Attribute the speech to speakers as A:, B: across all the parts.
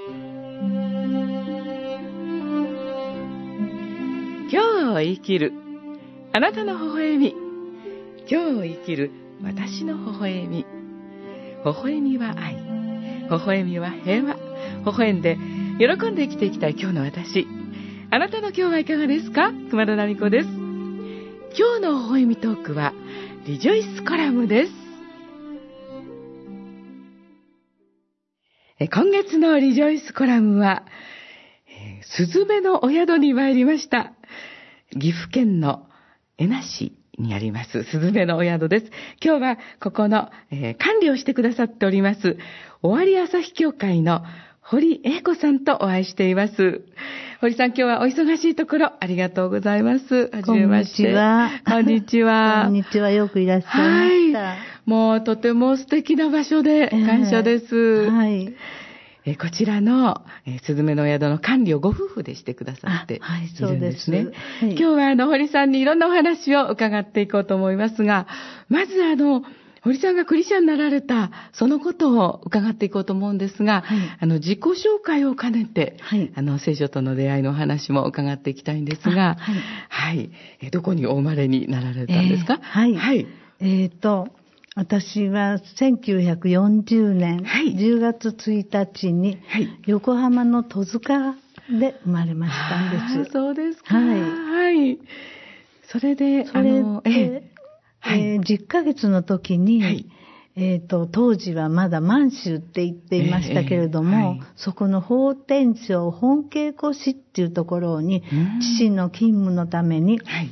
A: 今日を生きるあなたの微笑み。今日を生きる私の微笑み。微笑みは愛、微笑みは平和。微笑んで喜んで生きていきたい今日の私。あなたの今日はいかがですか？熊田奈美子です。今日の微笑みトークはリジョイスコラムです。今月のリジョイスコラムは、すずめのお宿に参りました。岐阜県の恵那市にありますすずめのお宿です。今日はここの、管理をしてくださっております尾張朝日協会の堀英子さんとお会いしています。堀さん、今日はお忙しいところありがとうございます。はじめまして。こんにちは。
B: こんにちは。よくいらっしゃいました。はい、
A: もうとても素敵な場所で感謝です。
B: はい。
A: こちらのすずめのお宿の管理をご夫婦でしてくださっているんですね。はい、そうです。はい、今日は堀さんにいろんなお話を伺っていこうと思いますが、まず堀さんがクリスチャンになられたそのことを伺っていこうと思うんですが、はい、自己紹介を兼ねて、はい、聖書との出会いの話も伺っていきたいんですが、はい、はい、どこにお生まれになられたんですか？
B: はい。はい。私は1940年10月1日に横浜の戸塚で生まれましたんです。
A: そうですか。はい。はい。それで、
B: 10ヶ月の時に、はい、当時はまだ満州って言っていましたけれども、はい、そこの法天省本稽古市っていうところに、父の勤務のために、はい、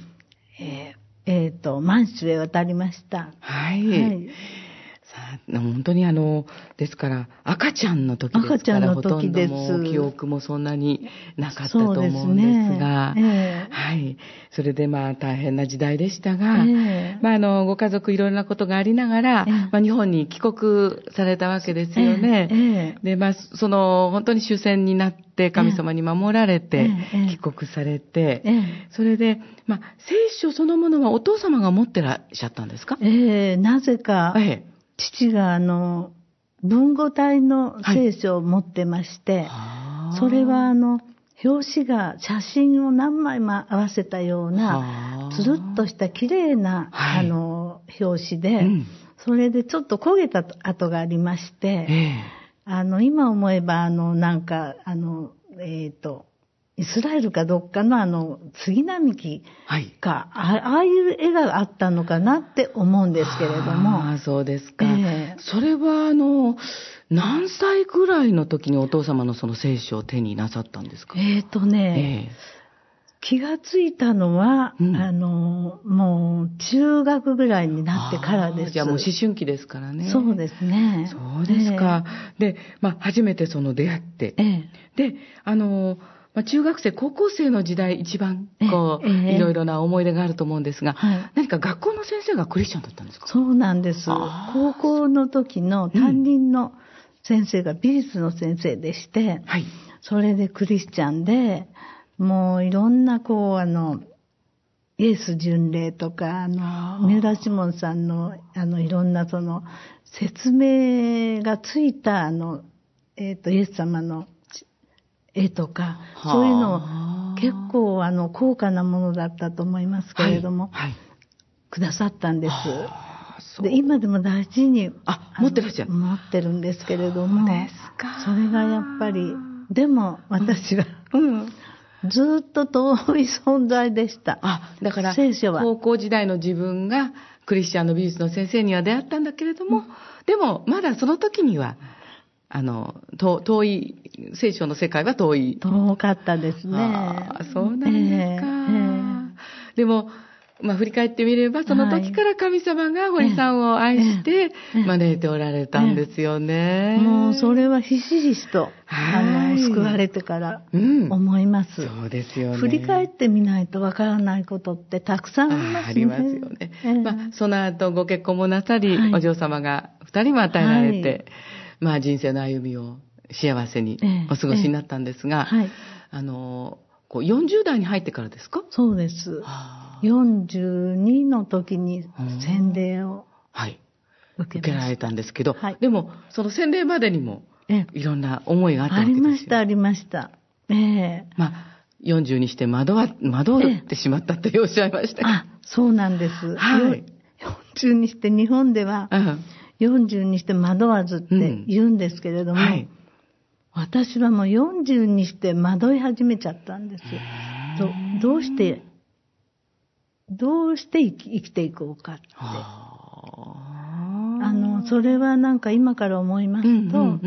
B: 満州へ渡りました。
A: はい。はい、さあ、本当にですから、赤ちゃんの時ですから、
B: 赤ちゃんの時です。
A: ほとんども記憶もそんなになかったと思うんですが、はい。それで大変な時代でしたが、ご家族いろいろなことがありながら、日本に帰国されたわけですよね。で、本当に終戦になって、神様に守られて、帰国されて、それで、聖書そのものはお父様が持ってらっしゃったんですか？
B: なぜか、父が文語体の聖書を持ってまして、はい、それは表紙が写真を何枚も合わせたような、つるっとした綺麗な、はい、表紙で、それでちょっと焦げた跡がありまして、今思えばイスラエルかどっかの杉並木か、はい、ああいう絵があったのかなって思うんですけれども。
A: ああ、そうですか。それは何歳ぐらいの時にお父様のその聖書を手になさったんですか？
B: 気がついたのは、もう中学ぐらいになってからです。
A: じゃあもう思春期ですからね。
B: そうですね。
A: そうですか。で、初めて出会って、で、中学生、高校生の時代一番いろいろな思い出があると思うんですが、何か学校の先生がクリスチャンだったんですか？
B: そうなんです。高校の時の担任の先生が美術の先生でして、それでクリスチャンで、もういろんなイエス巡礼とか、三浦志門さんのいろんな説明がついたイエス様の絵とか、そういうのを結構高価なものだったと思いますけれども、くださったんです。で、今でも大事に
A: 持ってらっしゃる？
B: 持ってるんですけれども、それがやっぱり、でも私は、ずっと遠い存在でした。
A: だから
B: 聖書は
A: 高校時代の自分がクリスチャンの美術の先生には出会ったんだけれども、でもまだその時には遠い、聖書の世界は遠
B: かったですね。
A: そうなんですか。でも、振り返ってみれば、その時から神様が堀さんを愛して、招いておられたんですよね。
B: もう、それはひしひしと、救われてから思います。
A: そうですよね。
B: 振り返ってみないとわからないことってたくさんありますね。
A: ありますよね。その後ご結婚もなさり、お嬢様が2人も与えられて、人生の歩みを幸せにお過ごしになったんですが、40代に入ってからですか？
B: そうです。42の時に洗礼を受け
A: られたんですけど、でもその洗礼までにもいろんな思いがあったわけですよ。
B: ありました、ありました。
A: まあ、40にして惑ってしまったっておっしゃいましたけど。
B: そうなんです。はい。40にして、日本では、40にして惑わずって言うんですけれども、私はもう40にして惑い始めちゃったんですよ。どうして生きていこうかって。それはなんか今から思いますと、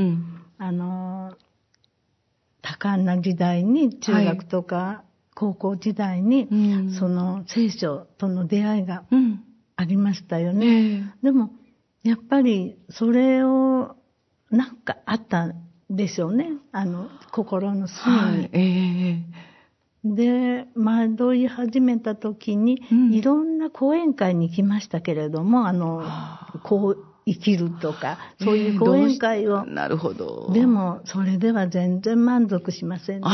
B: 多感な時代に、中学とか高校時代に、その聖書との出会いがありましたよね。でも、やっぱりそれをなんかあったんでしょうね。心の隅に。で、惑い始めた時に、いろんな講演会に行きましたけれども、こう生きるとか、そういう講演会を。
A: なるほど。
B: でも、それでは全然満足しませんでした。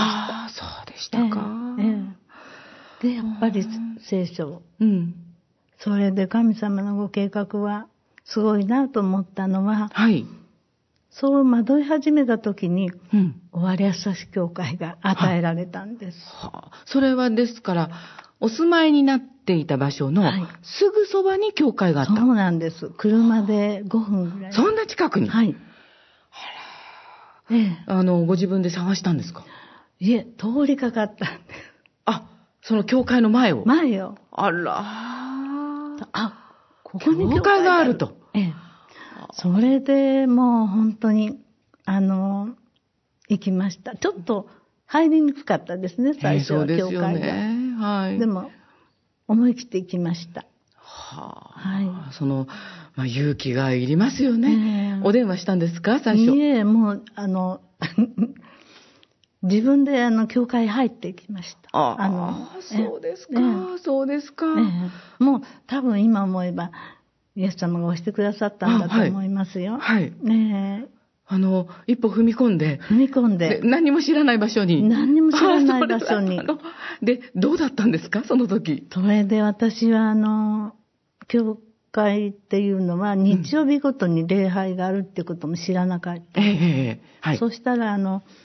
A: そうでしたか。
B: で、やっぱり聖書。それで神様のご計画はすごいなと思ったのは、そう惑い始めた時に、終わりやさし教会が与えられたんです。
A: それはですから、お住まいになっていた場所のすぐそばに教会があった。
B: そうなんです。車で5分ぐらい。
A: そんな近くに？ご自分で探したんですか？
B: いえ、通りかかったんです。
A: その教会の前を？
B: 前を。ここに教会があると。それでもう本当に、行きました。ちょっと入りにくかったですね、最初は教会が。でも、思い切って行きました。
A: 勇気がいりますよね。お電話したんですか、最初？
B: いえ、もう、自分で教会入ってきました。
A: そうですか、そうですか。
B: もう多分今思えば、イエス様が押してくださったんだと思いますよ。
A: 一歩踏み込んで。何も知らない場所に。で、どうだったんですか、その時。
B: それで私は教会っていうのは日曜日ごとに礼拝があるってことも知らなかった。そしたら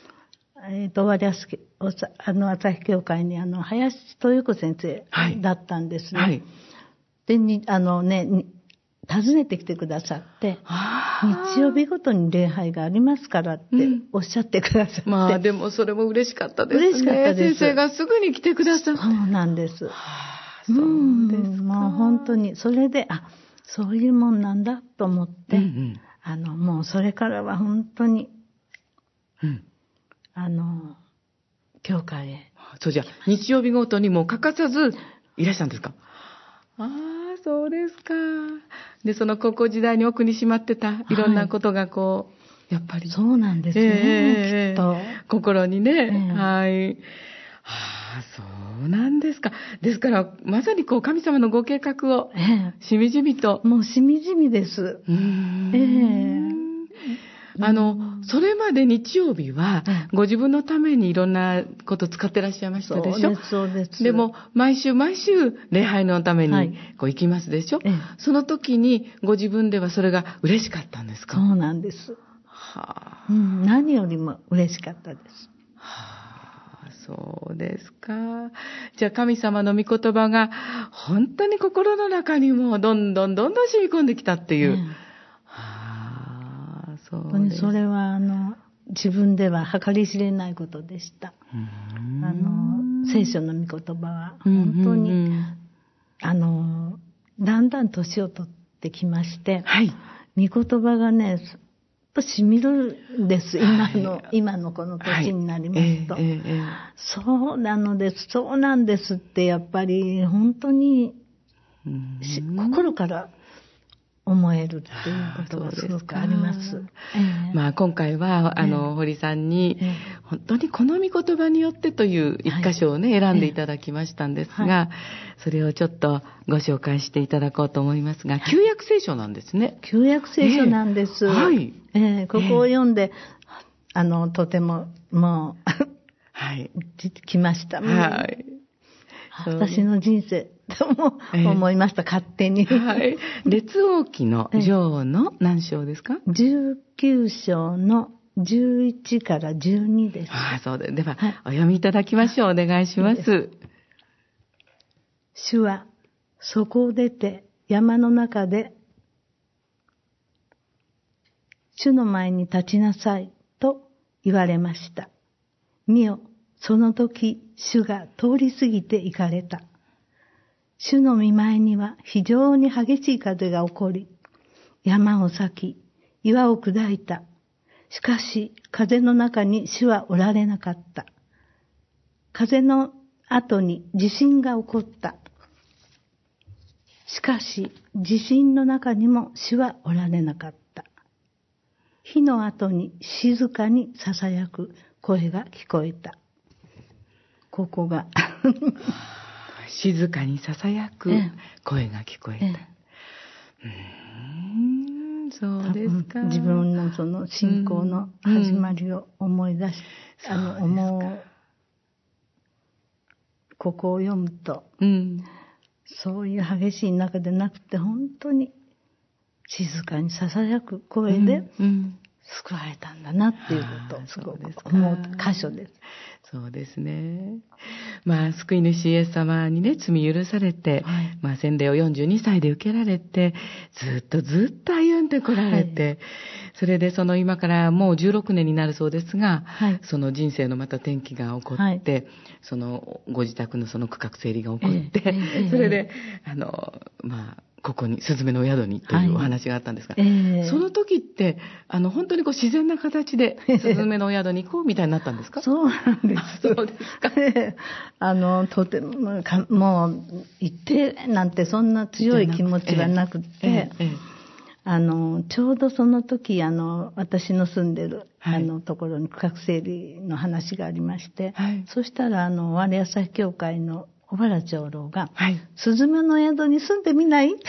B: 朝日教会に林豊子先生だったんですね。で、訪ねてきてくださって、日曜日ごとに礼拝がありますからっておっしゃってくださって。
A: でもそれも嬉しかったですね。嬉しかったです。先生がすぐに来てくださって。
B: そうなんです。そうですか。もう本当に、それで、そういうもんなんだと思って、もうそれからは本当に、教会へ。
A: じゃあ、日曜日ごとにも欠かさずいらっしゃるんですか？そうですか。で、その高校時代に奥にしまってたいろんなことがやっぱり。
B: そうなんですね、きっと。
A: 心にね。そうなんですか。ですから、まさに神様のご計画を、しみじみと。
B: もうしみじみです。
A: それまで日曜日は、ご自分のためにいろんなこと使ってらっしゃいましたでしょ？
B: そうです。
A: でも、毎週礼拝のために行きますでしょ？その時にご自分ではそれが嬉しかったんですか？
B: そうなんです。何よりも嬉しかったです。
A: そうですか。じゃあ神様の御言葉が本当に心の中にもどんどん染み込んできたっていう。
B: 本当にそれは自分では計り知れないことでした。聖書の御言葉は本当に、だんだん年を取ってきまして、御言葉がね、しみるんです。今のこの年になりますと。そうなんですってやっぱり本当に心から思えるっていうことがすごくあります。
A: 今回は、堀さんに、本当にこの御言葉によってという一箇所をね、選んでいただきましたんですが、それをちょっとご紹介していただこうと思いますが、旧約聖書なんですね。
B: 旧約聖書なんです。ここを読んで、とても、もう、来ました。私の人生とも思いました、勝手に。
A: 列王記の女王の何章ですか？
B: 19章の 11から12です。
A: そうで。では、お読みいただきましょう。お願いします。
B: 主は、そこを出て山の中で、主の前に立ちなさいと言われました。見よ、その時、主が通り過ぎて行かれた。主の御前には非常に激しい風が起こり、山を裂き、岩を砕いた。しかし、風の中に主はおられなかった。風の後に地震が起こった。しかし、地震の中にも主はおられなかった。火の後に静かに囁く声が聞こえた。ここが。
A: 静かに囁く声が聞こえた。そうですか。
B: 自分のその信仰の始まりを思い出し、ここを読むと、そういう激しい中でなくて、本当に静かに囁く声で救われたんだなっていうことをすごく思う箇所です。
A: そうですね。救い主イエス様にね、罪許されて、洗礼を42歳で受けられて、ずっと歩んでこられて、それで今からもう16年になるそうですが、その人生のまた転機が起こって、ご自宅の区画整理が起こって、それで、ここに、すずめのお宿にというお話があったんですが、その時って、本当に自然な形で、すずめのお宿に行こうみたいになったんですか？
B: そうなんです。
A: そうですか。
B: とても、もう、行ってなんてそんな強い気持ちはなくて、ちょうどその時、私の住んでる、ところに区画整理の話がありまして、そしたら、我朝日教会の小原長老が、すずめの宿に住んでみないって、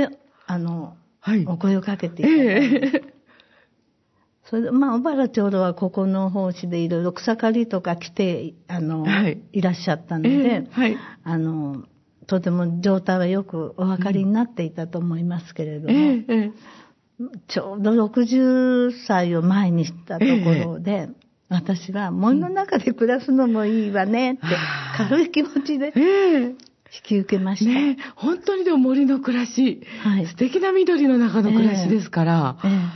B: お声をかけていただいて。それで、小原長老はここの奉仕でいろいろ草刈りとか来て、いらっしゃったので、とても状態はよくお分かりになっていたと思いますけれども、ちょうど60歳を前にしたところで、私は森の中で暮らすのもいいわねって軽い気持ちで引き受けました。
A: 本当にでも森の暮らし、素敵な緑の中の暮らしですから、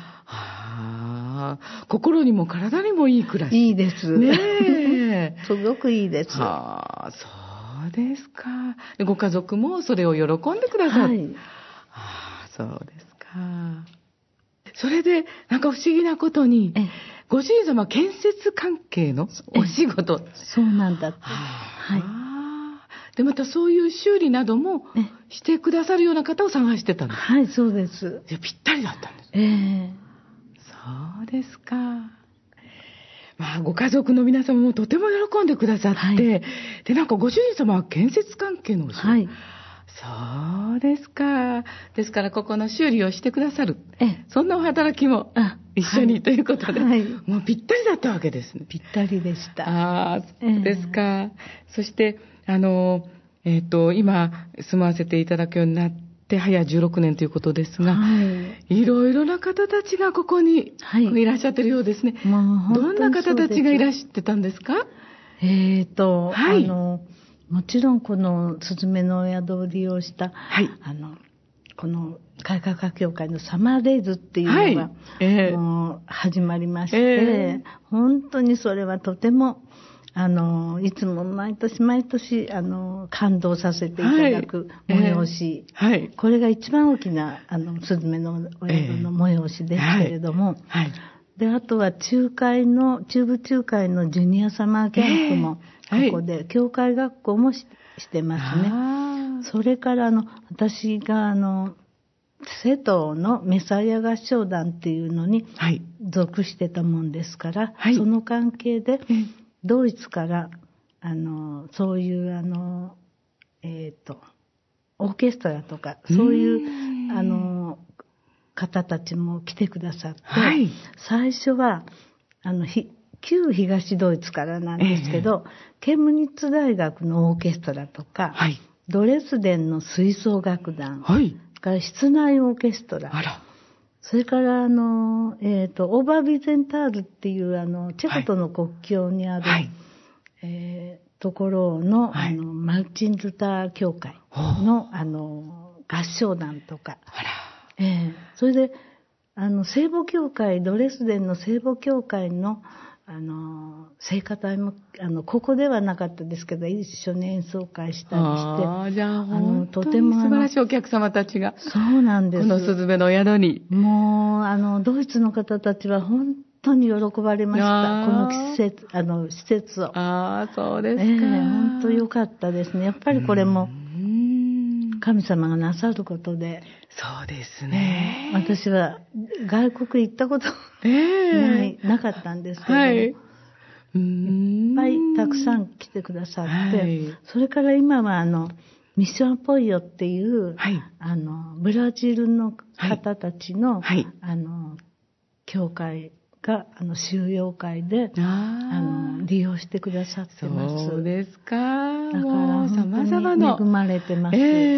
A: 心にも体にもいい暮らし。
B: いいです。すごくいいです。
A: そうですか。ご家族もそれを喜んでくださる。そうですか。それで、不思議なことに、ご主人様建設関係のお仕事。
B: そうなんだって。
A: で、またそういう修理などもしてくださるような方を探してたんです。
B: はい、そうです。
A: ぴったりだったんです。そうですか。ご家族の皆様もとても喜んでくださって、で、ご主人様は建設関係のお仕事。そうですか。ですから、ここの修理をしてくださる。そんなお働きも一緒にということで、もうぴったりだったわけですね。
B: ぴったりでした。
A: そうですか。そして、今、住まわせていただくようになって、早16年ということですが、いろいろな方たちがここにいらっしゃってるようですね。どんな方たちがいらっしゃってたんですか？
B: もちろんこのすずめのお宿を利用した、この改革家協会のサマーレイズっていうのが、もう始まりまして、本当にそれはとてもいつも毎年感動させていただく催し、これが一番大きなすずめのお宿の催しですけれども、で、あとは中部中会のジュニアサマーキャンプもここで、教会学校もしてますね。それから私が瀬戸のメサイア合唱団っていうのに属してたもんですから、その関係でドイツからそういうオーケストラとかそういう方たちも来てくださって、最初は旧東ドイツからなんですけど、ケムニッツ大学のオーケストラとか、ドレスデンの吹奏楽団、から室内オーケストラ、 それからオーバービゼンタールっていうチェコとの国境にある、はい、ところの、はい、マルチン・ルター教会の合唱団とか、それで聖母教会、ドレスデンの聖母教会の聖歌隊もここではなかったですけど一緒に演奏会したりして、
A: じゃあとても素晴らしいお客様たちが、
B: そうなんです、
A: このすずめの宿に、
B: もうドイツの方たちは本当に喜ばれました。この施設を。
A: そうですか。
B: 本当良かったですね。やっぱりこれも神様がなさることで。
A: そうですね。
B: 私は外国行ったことなかったんですけど、はい、いっぱいたくさん来てくださって、はい、それから今はミッションアポイオっていう、はい、ブラジルの方たちの、はい、教会が収容会で利用してくださってます。
A: そうですか。
B: だから様々な恵まれてます。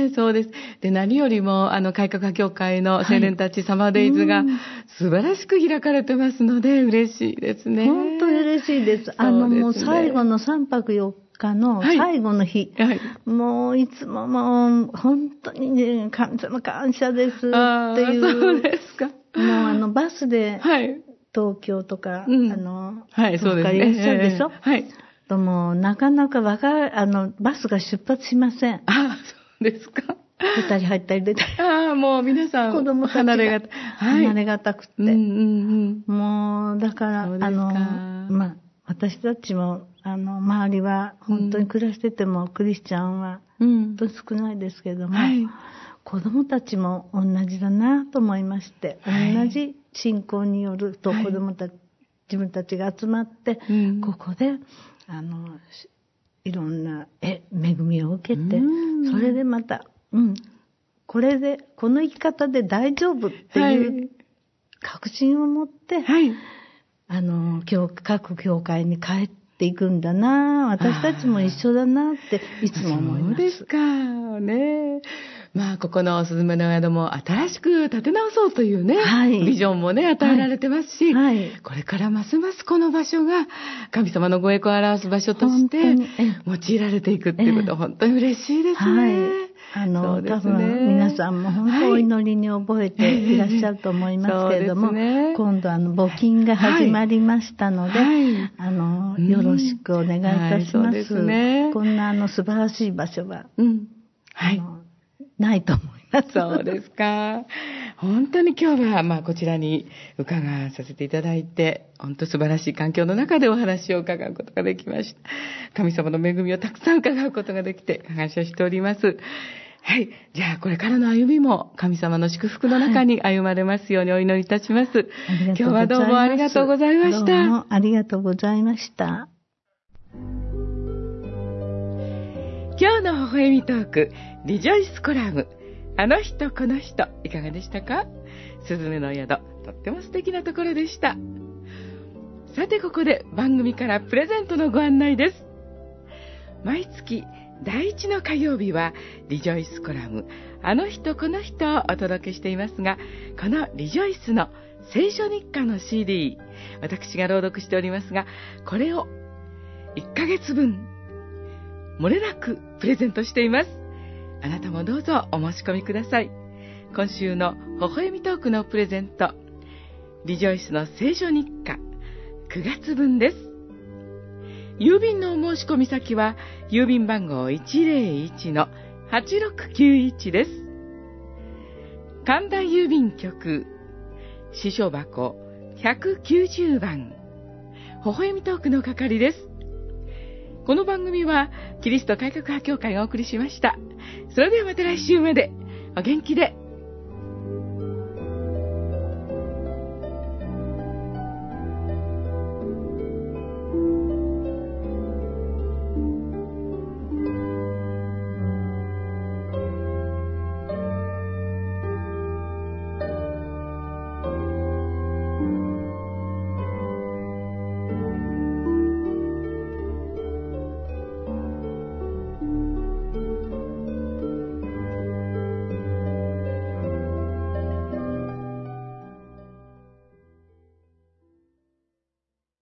A: そうです。で、何よりも改革派教会の青年たちサマーデイズが素晴らしく開かれてますので嬉しいですね。
B: 本当に嬉しいです。もう最後の3泊4日の最後の日、はい、もういつももう本当にね、神様感謝ですっていう。
A: そうですか。
B: もうバスで、はい、東京とか、
A: はい、そうですね。
B: いらっしゃるでしょ、
A: はい。
B: ともなかなかバスが出発しません。
A: そうですか。
B: 出たり入ったり出たり。
A: もう皆さん、
B: 子供たちが離れがたくって。もう、だから、私たちも、周りは、本当に暮らしてても、クリスチャンは、本当に少ないですけれども、はい、子供たちも同じだなと思いまして、はい、同じ信仰によると子供たち、自分たちが集まって、ここで、いろんな恵みを受けて、それでまた、これで、この生き方で大丈夫っていう確信を持って、はい、各教会に帰っていくんだな、私たちも一緒だなっていつも思います。
A: そうですかね。ここのすずめの宿も新しく建て直そうというね、はい、ビジョンもね、与えられてますし、はい、これからますますこの場所が神様のご栄光を表す場所として用いられていくっていうことは本当に嬉しいですね。
B: はい、多分皆さんも本当お祈りに覚えていらっしゃると思いますけれども、今度募金が始まりましたので、よろしくお願いいたします。こんな素晴らしい場所は、ないと思います。
A: そうですか。本当に今日はこちらに伺わさせていただいて、本当素晴らしい環境の中でお話を伺うことができました。神様の恵みをたくさん伺うことができて感謝しております。はい。じゃあこれからの歩みも神様の祝福の中に歩まれますようにお祈りいたします。今日はどうもありがとうございました。
B: どうもありがとうございました。
A: 今日の微笑みトーク、リジョイスコラム、あの人この人、いかがでしたか？すずめの宿、とっても素敵なところでした。さてここで番組からプレゼントのご案内です。毎月第1の火曜日はリジョイスコラム、あの人この人をお届けしていますが、このリジョイスの聖書日課の CD、私が朗読しておりますが、これを1ヶ月分漏れなくプレゼントしています。あなたもどうぞお申し込みください。今週の微笑みトークのプレゼント、リジョイスの聖書日課9月分です。郵便のお申し込み先は郵便番号 101-8691 です。神田郵便局支所箱190番、微笑みトークの係です。この番組はキリスト改革派教会がお送りしました。それではまた来週までお元気で。